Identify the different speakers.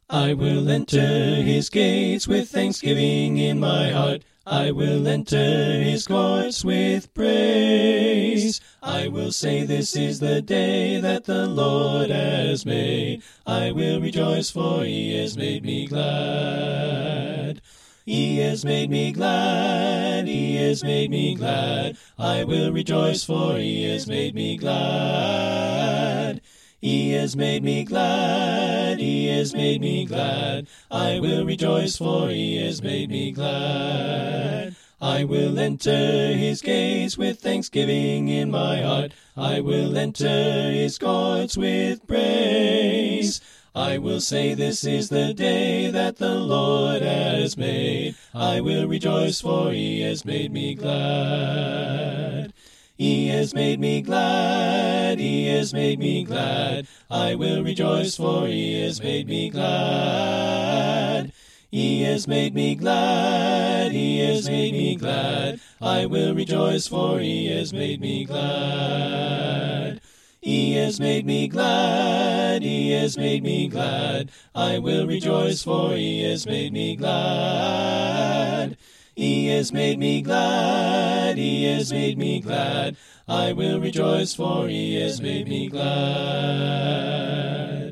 Speaker 1: I will enter his gates with thanksgiving in my heart. I will enter his courts with praise. I will say, this is the day that the Lord has made. I will rejoice, for he has made me glad. He has made me glad, he has made me glad. I will rejoice, for he has made me glad. He has made me glad, he has made me glad. I will rejoice, for he has made me glad. I will enter his gates with thanksgiving in my heart. I will enter his courts with praise. I will say, this is the day that the Lord has made. I will rejoice, for he has made me glad. He has made me glad, he has made me glad. I will rejoice, for he has made me glad. He has made me glad, he has made me glad. I will rejoice, for he has made me glad. He has made me glad, he has made me glad. I will rejoice, for he has made me glad. He has made me glad, he has made me glad. I will rejoice, for he has made me glad.